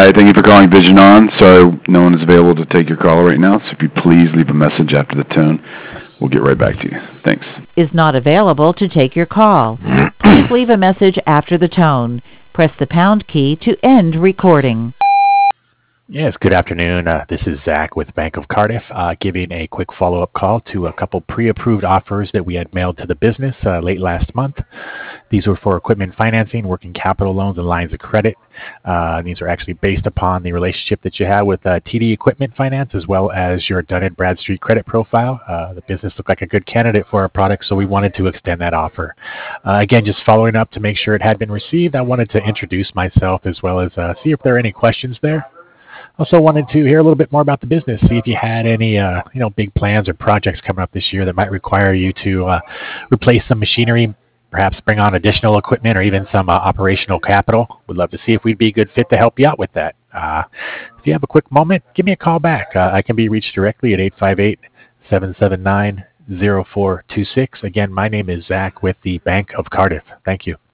Hi, thank you for calling Vision On. Sorry, no one is available to take your call right now, so if you please leave a message after the tone, we'll get right back to you. Thanks. Is not available to take your call. Please leave a message after the tone. Press the pound key to end recording. Yes, good afternoon. This is Zach with Bank of Cardiff, giving a quick follow-up call to a couple pre-approved offers that we had mailed to the business late last month. These were for equipment financing, working capital loans, and lines of credit. These are actually based upon the relationship that you have with TD Equipment Finance, as well as your Dun & Bradstreet credit profile. The business looked like a good candidate for our product, so we wanted to extend that offer. Again, just following up to make sure it had been received, I wanted to introduce myself as well as see if there are any questions there. Also wanted to hear a little bit more about the business, see if you had any big plans or projects coming up this year that might require you to replace some machinery, perhaps bring on additional equipment or even some operational capital. Would love to see if we'd be a good fit to help you out with that. If you have a quick moment, give me a call back. I can be reached directly at 858-779-0426. Again, my name is Zach with the Bank of Cardiff. Thank you.